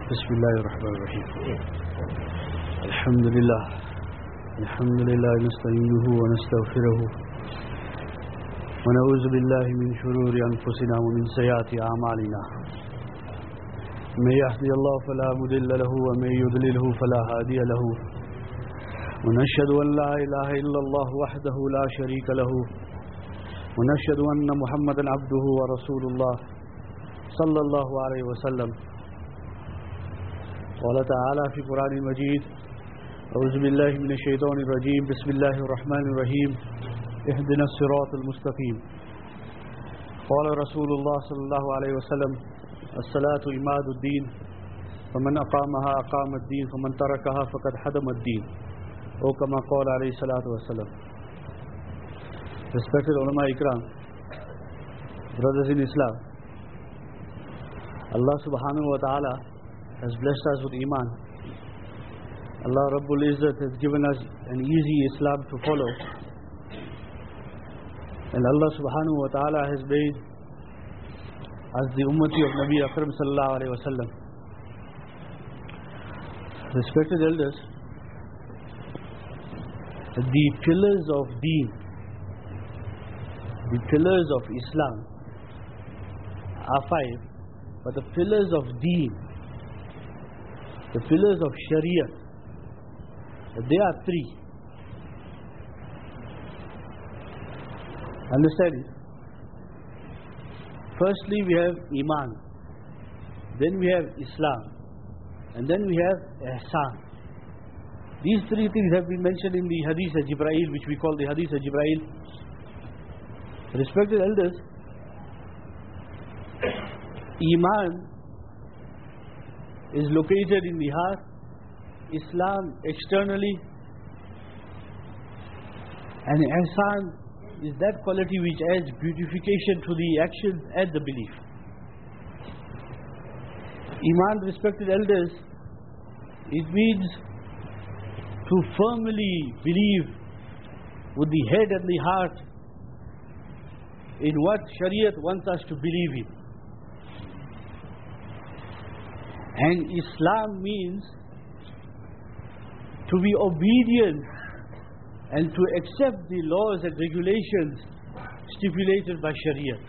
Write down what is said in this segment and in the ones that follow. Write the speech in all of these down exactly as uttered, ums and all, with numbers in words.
بسم الله الرحمن الرحيم الحمد لله الحمد لله نستعينه ونستغفره ونعوذ بالله من شرور أنفسنا ومن سيئات أعمالنا من يهدي الله فلا مضل له ومن يضلله فلا هادي له ونشهد أن لا إله إلا الله وحده لا شريك له ونشهد أن محمدا عبده ورسول الله صلى الله عليه وسلم. قال تعالى في قرآن المجيد أعوذ بالله من الشيطان الرجيم بسم الله الرحمن الرحيم اهدنا الصراط المستقيم. قال رسول الله صلى الله عليه وسلم الصلاة عماد الدين فمن أقامها أقام الدين فمن تركها فقد حدم الدين أو كما قال عليه الصلاة والسلام. Respected ulama ikram, brothers in Islam, Allah subhanahu wa ta'ala has blessed us with Iman. Allah Rabbul Izzat has given us an easy Islam to follow. And Allah subhanahu wa ta'ala has made us the ummati of Nabi Akram sallallahu alayhi wa sallam. Respected elders, the pillars of deen, the pillars of Islam are five, but the pillars of deen, the pillars of Sharia, they are three. Understand it? Firstly we have Iman, then we have Islam, and then we have Ihsan. These three things have been mentioned in the Hadith of Jibreel, which we call the Hadith of Jibreel. Respected elders, Iman is located in the heart, Islam externally, and Ihsan is that quality which adds beautification to the action and the belief. Iman, respected elders, it means to firmly believe with the head and the heart in what Shariat wants us to believe in. And Islam means to be obedient and to accept the laws and regulations stipulated by Shariat.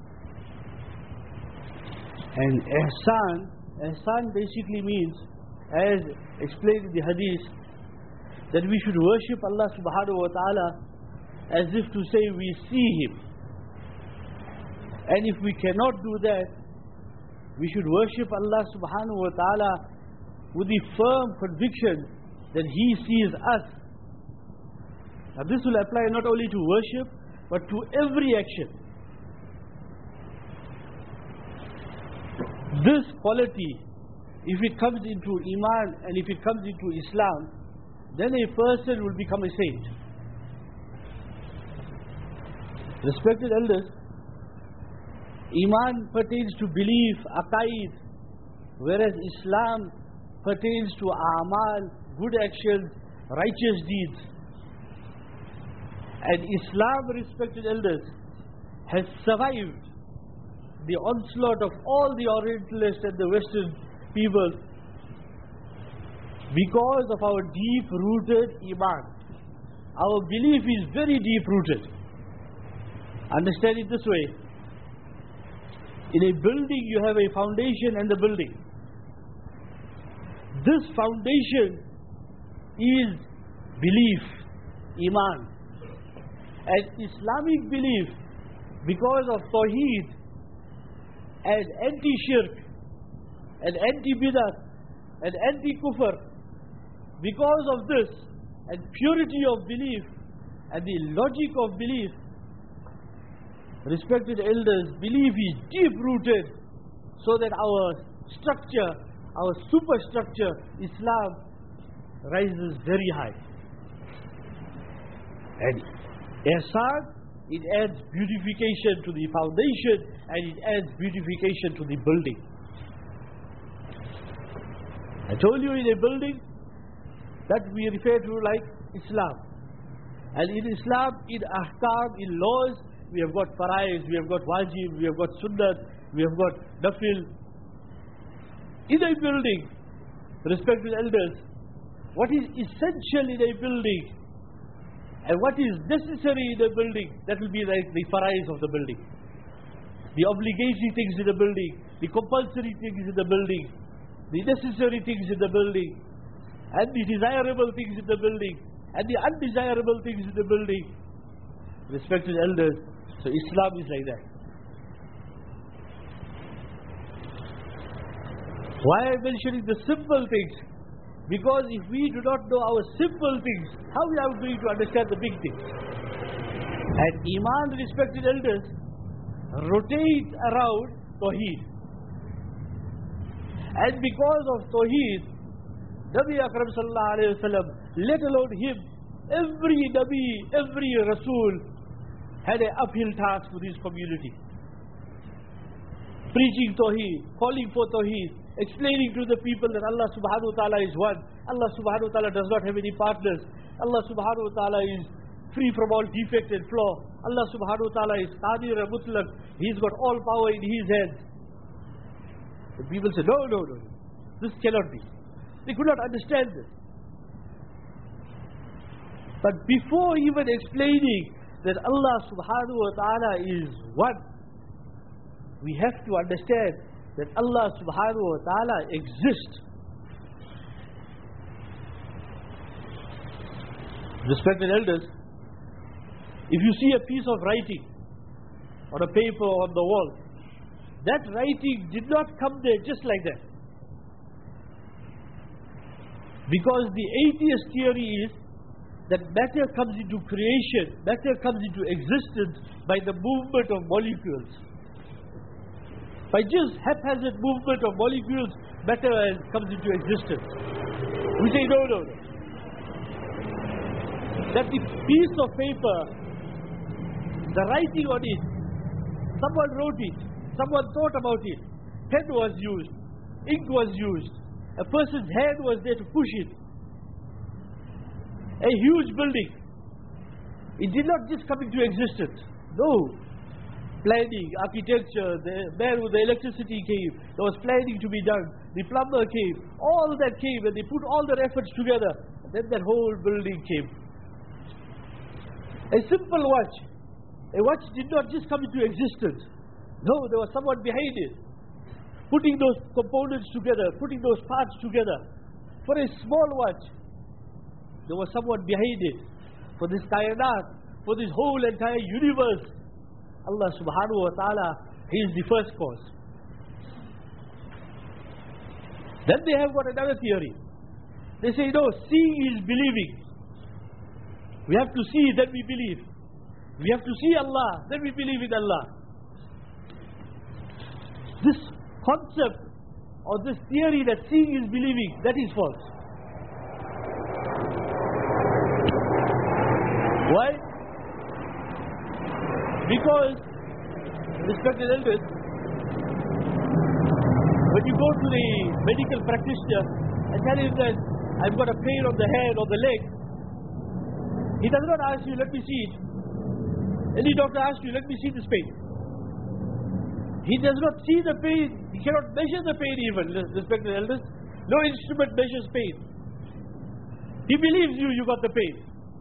And Ihsan, Ihsan basically means, as explained in the Hadith, that we should worship Allah subhanahu wa ta'ala as if to say we see Him. And if we cannot do that, we should worship Allah subhanahu wa ta'ala with the firm conviction that He sees us. Now this will apply not only to worship, but to every action. This quality, if it comes into Iman and if it comes into Islam, then a person will become a saint. Respected elders, Iman pertains to belief, aqaid, whereas Islam pertains to a'mal, good actions, righteous deeds. And Islam, respected elders, has survived the onslaught of all the Orientalists and the Western people because of our deep-rooted Iman. Our belief is very deep-rooted. Understand it this way. In a building you have a foundation and the building. This foundation is belief, Iman. And Islamic belief, because of Tawheed and anti-shirk and anti-bidah and anti-kufr, because of this and purity of belief and the logic of belief, respected elders, belief is deep-rooted so that our structure, our superstructure, Islam, rises very high. And Ihsan, it adds beautification to the foundation and it adds beautification to the building. I told you in a building that we refer to like Islam. And in Islam, in ahkam, in laws, we have got faraiz, we have got wajib, we have got sunnat, we have got nafil. In a building, respected elders, what is essential in a building and what is necessary in a building, that will be like the farais of the building. The obligatory things in the building, the compulsory things in the building, the necessary things in the building, and the desirable things in the building, and the undesirable things in the building. Respected elders, so Islam is like that. Why am I mentioning the simple things? Because if we do not know our simple things, how we are going to understand the big things? And Iman, respected elders, rotate around Tawheed. And because of Tawheed, Nabi Akram sallallahu alayhi wa sallam, let alone him, every Nabi, every Rasul had an uphill task with his community. Preaching Tawheed, calling for Tawheed, explaining to the people that Allah subhanahu wa ta'ala is one. Allah subhanahu wa ta'ala does not have any partners. Allah subhanahu wa ta'ala is free from all defect and flaw. Allah subhanahu wa ta'ala is qadir and mutlaq. He's got all power in his hands. The people say, no, no, no, this cannot be. They could not understand this. But before even explaining that Allah subhanahu wa ta'ala is one, we have to understand that Allah subhanahu wa ta'ala exists. Respected elders, if you see a piece of writing on a paper or on the wall, that writing did not come there just like that. Because the atheist theory is that matter comes into creation, matter comes into existence by the movement of molecules. By just haphazard movement of molecules, matter comes into existence. We say, no, no, no. That the piece of paper, the writing on it, someone wrote it, someone thought about it, pen was used, ink was used, a person's hand was there to push it. A huge building. It did not just come into existence. No. Planning, architecture, the man with the electricity came, there was planning to be done, the plumber came, all that came, and they put all their efforts together, and then that whole building came. A simple watch, a watch did not just come into existence. No, there was someone behind it, putting those components together, putting those parts together. For a small watch, there was someone behind it. For this kainat, for this whole entire universe, Allah subhanahu wa ta'ala, He is the first cause. Then they have got another theory. They say, no, seeing is believing. We have to see, then we believe. We have to see Allah, then we believe in Allah. This concept or this theory that seeing is believing, that is false. Why? Because, respected elders, when you go to the medical practitioner and tell him that I've got a pain on the head or the leg, he does not ask you, let me see it. Any doctor asks you, let me see this pain. He does not see the pain, he cannot measure the pain even, respected elders. No instrument measures pain. He believes you, you got the pain.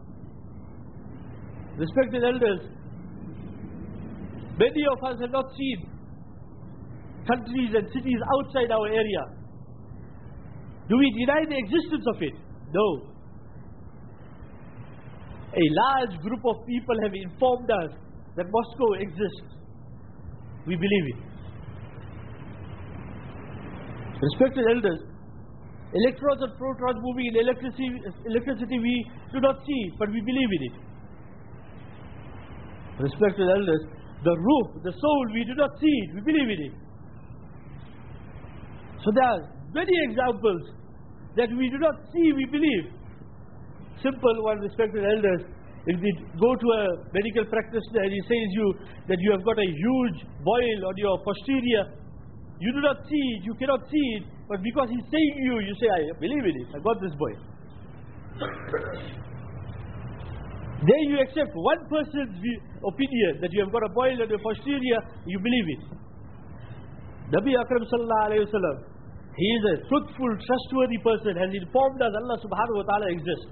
Respected elders, many of us have not seen countries and cities outside our area. Do we deny the existence of it? No. A large group of people have informed us that Moscow exists. We believe it. Respected elders, electrons and protons moving in electricity, electricity we do not see, but we believe in it. Respected elders, the ruh, the soul, we do not see it, we believe in it. So there are many examples that we do not see, we believe. Simple one, respected elders. If you go to a medical practitioner and he says you that you have got a huge boil on your posterior, you do not see it, you cannot see it, but because he's saying you, you say, I believe in it, I got this boil. Then you accept one person's opinion that you have got a boil on your posterior, you believe it. Nabi Akram sallallahu alayhi wa sallam, he is a truthful, trustworthy person, has informed us Allah subhanahu wa ta'ala exists.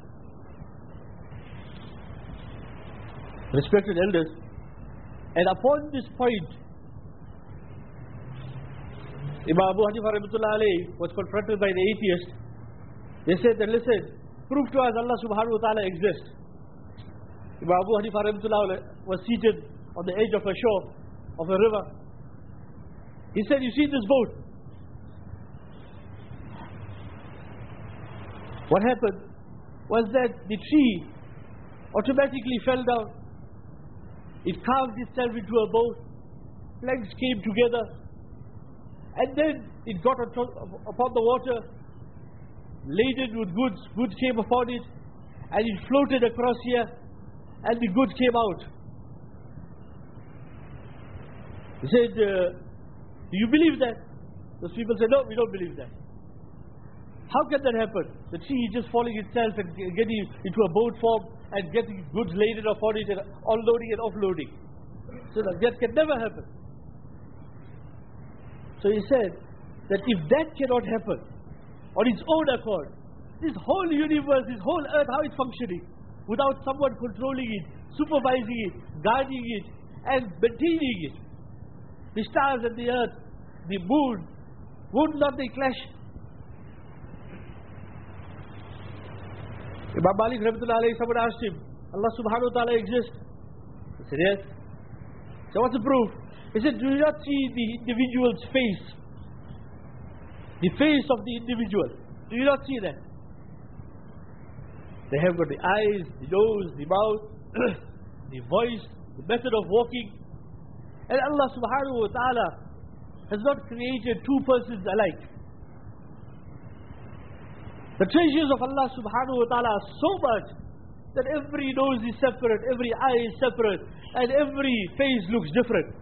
Respected elders, and upon this point, Imam Abu Hanifa rahmatullah alayhi was confronted by the atheist. They said that, listen, prove to us Allah subhanahu wa ta'ala exists. Imam Abu Hanifa rahmatullah was seated on the edge of a shore, of a river. He said, you see this boat? What happened was that the tree automatically fell down. It carved itself into a boat. Planks came together. And then it got on top, upon the water, laden with goods. Goods came upon it. And it floated across here. And the goods came out. He said, uh, do you believe that? Those people said, no, we don't believe that. How can that happen? The tree is just falling itself and getting into a boat form and getting goods laden upon it and unloading and offloading. So that can never happen. So he said that if that cannot happen on its own accord, this whole universe, this whole earth, how it's functioning, without someone controlling it, supervising it, guarding it, and maintaining it. The stars and the earth, the moon, would not they clash? Imam Malik rahmatullah alayhi, someone asked him, Allah subhanahu wa ta'ala exists? He said, yes. So what's the proof? He said, do you not see the individual's face? The face of the individual. Do you not see that? They have got the eyes, the nose, the mouth, the voice, the method of walking. And Allah subhanahu wa ta'ala has not created two persons alike. The treasures of Allah subhanahu wa ta'ala are so much that every nose is separate, every eye is separate, and every face looks different.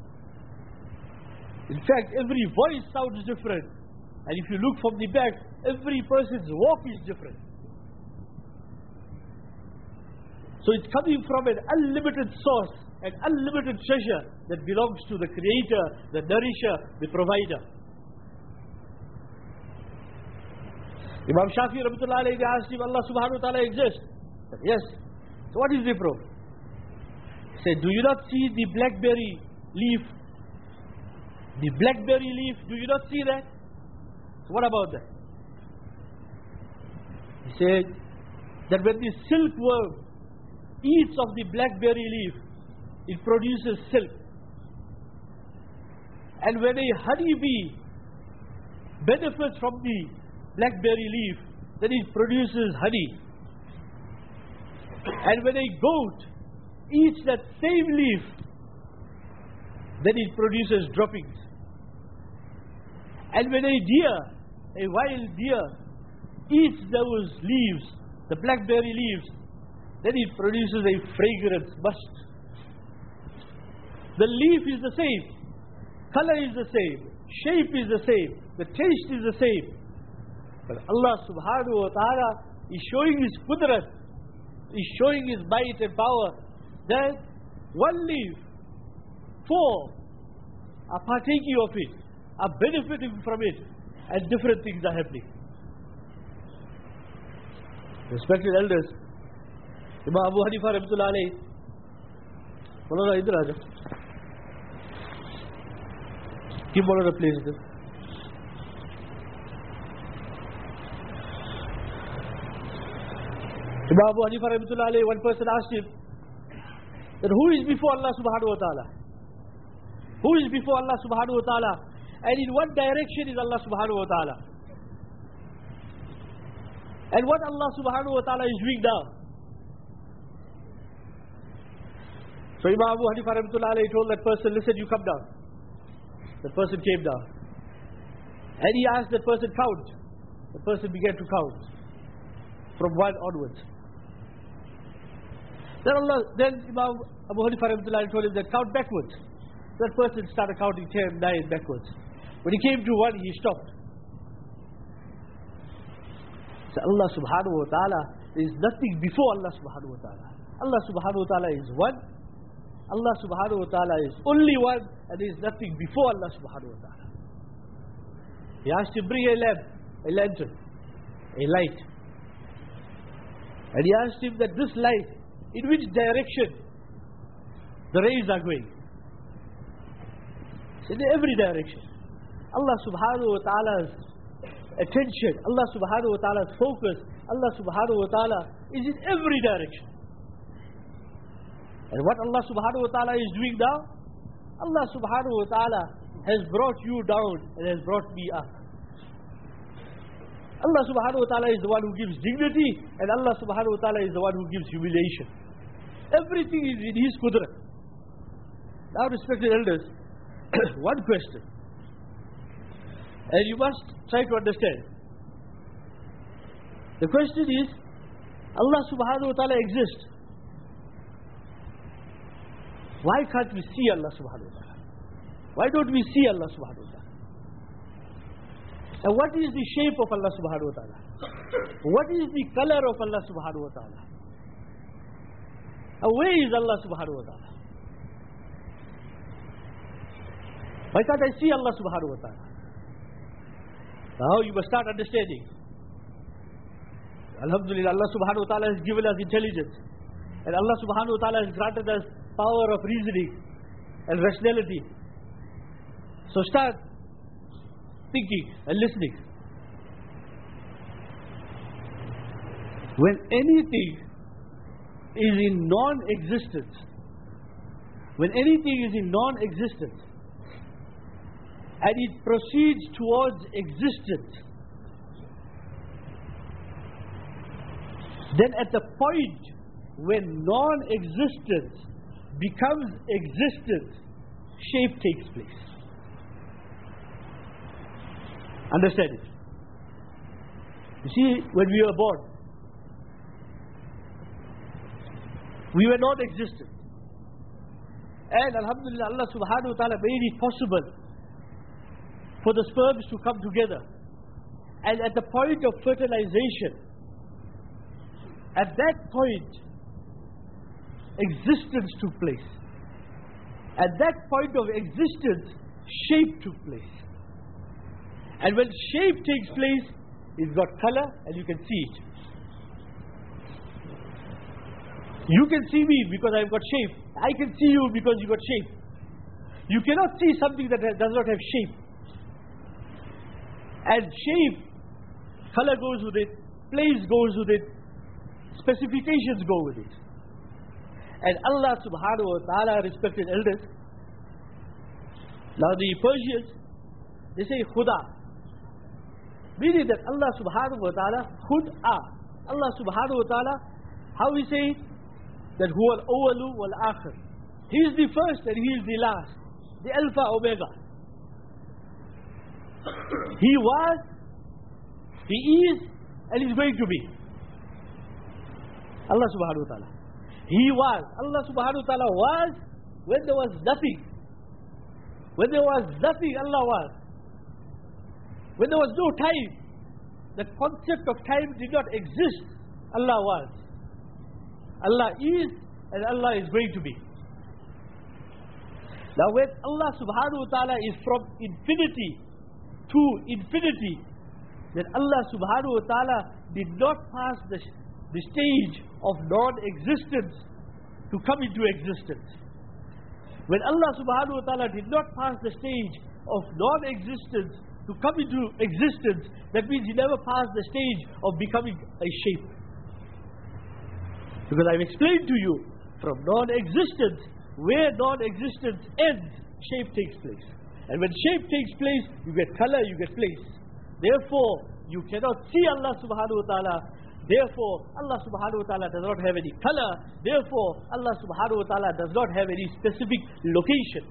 In fact, every voice sounds different. And if you look from the back, every person's walk is different. So it's coming from an unlimited source, an unlimited treasure that belongs to the Creator, the Nourisher, the Provider. Imam Shafi rahmatullah alayhi, they asked him, Allah subhanahu wa ta'ala exists? He said, yes. So what is the proof? He said, do you not see the blackberry leaf? The blackberry leaf, do you not see that? So what about that? He said, that when the silkworm eats of the blackberry leaf, it produces silk. And when a honeybee benefits from the blackberry leaf, then it produces honey. And when a goat eats that same leaf, then it produces droppings. And when a deer, a wild deer, eats those leaves, the blackberry leaves, then it produces a fragrance, musk. The leaf is the same, color is the same, shape is the same, the taste is the same. But Allah subhanahu wa ta'ala is showing His qudrat, is showing His might and power, that one leaf, four are partaking of it, are benefiting from it, and different things are happening. Respected elders, Imam Abu Hanifa rahmatullah alayhi, Maulana idhar aaja. Keep Maulana please idhar. Imam Abu Hanifa rahmatullah alayhi, one person asked him that who is before Allah subhanahu wa ta'ala? Who is before Allah subhanahu wa ta'ala? And in what direction is Allah subhanahu wa ta'ala? And what Allah subhanahu wa ta'ala is doing now? So Imam Abu Hanifa rahmatullah alayhi told that person, listen, you come down. That person came down. And he asked that person, count. The person began to count from one onwards. Then Allah, then Imam Abu Hanifa rahmatullah told him that count backwards. That person started counting ten, nine backwards. When he came to one, he stopped. So Allah subhanahu wa ta'ala, there is nothing before Allah subhanahu wa ta'ala. Allah subhanahu wa ta'ala is one. Allah subhanahu wa ta'ala is only one, and there is nothing before Allah subhanahu wa ta'ala. He asked him, bring a lamp, a lantern, a light. And he asked him that this light, in which direction the rays are going? He said, in every direction. Allah subhanahu wa ta'ala's attention, Allah subhanahu wa ta'ala's focus, Allah subhanahu wa ta'ala is in every direction. And what Allah subhanahu wa ta'ala is doing now? Allah subhanahu wa ta'ala has brought you down and has brought me up. Allah subhanahu wa ta'ala is the one who gives dignity, and Allah subhanahu wa ta'ala is the one who gives humiliation. Everything is in His qudrat. Now, respected elders, one question, and you must try to understand. The question is, Allah subhanahu wa ta'ala exists. Why can't we see Allah subhanahu wa ta'ala? Why don't we see Allah subhanahu wa ta'ala? And what is the shape of Allah subhanahu wa ta'ala? What is the color of Allah subhanahu wa ta'ala? And where is Allah subhanahu wa ta'ala? Why can't I see Allah subhanahu wa ta'ala? Now you must start understanding. Alhamdulillah, Allah subhanahu wa ta'ala has given us intelligence. And Allah subhanahu wa ta'ala has granted us power of reasoning and rationality. So start thinking and listening. When anything is in non-existence, when anything is in non-existence, and it proceeds towards existence, then at the point when non-existence becomes existence, shape takes place. Understand it? You see, when we were born, we were non-existent. And Alhamdulillah, Allah subhanahu wa ta'ala made it possible for the sperms to come together. And at the point of fertilization, at that point, existence took place. At that point of existence, shape took place. And when shape takes place, it's got color and you can see it. You can see me because I've got shape. I can see you because you got shape. You cannot see something that has, does not have shape. And shape, color goes with it, place goes with it, specifications go with it. And Allah subhanahu wa ta'ala, respected elders, now the Persians, they say Khuda, meaning that Allah subhanahu wa ta'ala, Khud'a, Allah subhanahu wa ta'ala, how we say it? That huwa al-awwalu wal-akhir. He is the first and He is the last, the Alpha Omega. He was, He is, and He is going to be. Allah subhanahu wa ta'ala. He was, Allah subhanahu wa ta'ala was when there was nothing. When there was nothing, Allah was. When there was no time, the concept of time did not exist, Allah was. Allah is, and Allah is going to be. Now when Allah subhanahu wa ta'ala is from infinity to infinity, then Allah subhanahu wa ta'ala did not pass the, the stage of non-existence to come into existence. When Allah subhanahu wa ta'ala did not pass the stage of non-existence to come into existence, that means He never passed the stage of becoming a shape. Because I've explained to you, from non-existence, where non-existence ends, shape takes place. And when shape takes place, you get color, you get place. Therefore, you cannot see Allah subhanahu wa ta'ala. Therefore, Allah subhanahu wa ta'ala does not have any color. Therefore, Allah subhanahu wa ta'ala does not have any specific location.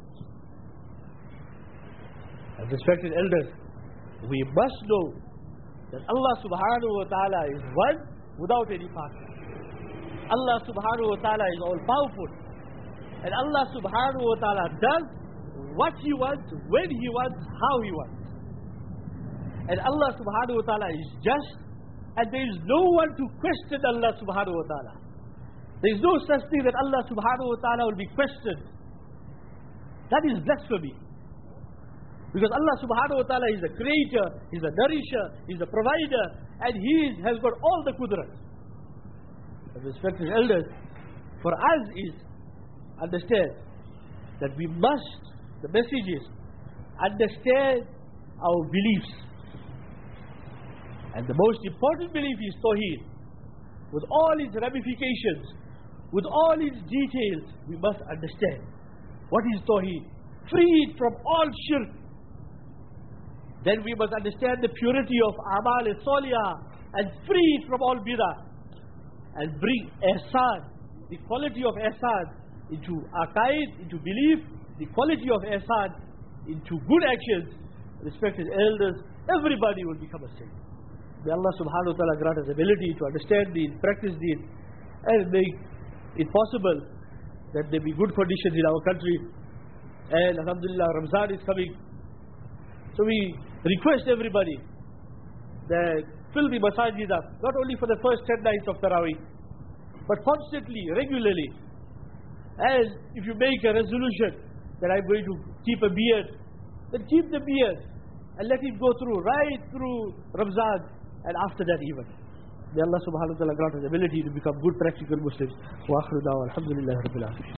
As respected elders, we must know that Allah subhanahu wa ta'ala is one without any partner. Allah subhanahu wa ta'ala is all powerful. And Allah subhanahu wa ta'ala does what He wants, when He wants, how He wants. And Allah subhanahu wa ta'ala is just, and there is no one to question Allah subhanahu wa ta'ala. There is no such thing that Allah subhanahu wa ta'ala will be questioned. That is blasphemy. Because Allah subhanahu wa ta'ala is the creator, He's the nourisher, He's the provider, and He is, has got all the qudrat. Respected elders, for us is understand that we must, the message is, understand our beliefs. And the most important belief is Tawheed. With all its ramifications, with all its details, we must understand what is Tawheed. Free it from all shirk. Then we must understand the purity of Amal and Salihah and free it from all bidah. And bring ihsan, the quality of ihsan into aqaid, into belief, the quality of ihsan into good actions. Respected elders, everybody will become a saint. May Allah subhanahu wa ta'ala grant us ability to understand deen, practice deen, and make it possible that there be good conditions in our country. And alhamdulillah, Ramzan is coming. So we request everybody that fill the masajid up, not only for the first ten nights of Taraweeh, but constantly, regularly. And if you make a resolution that I'm going to keep a beard, then keep the beard and let it go through, right through Ramzan and after that even. May Allah subhanahu wa ta'ala grant us ability to become good practical Muslims. Wa akhiru da'wa alhamdulillahi rabbil alamin.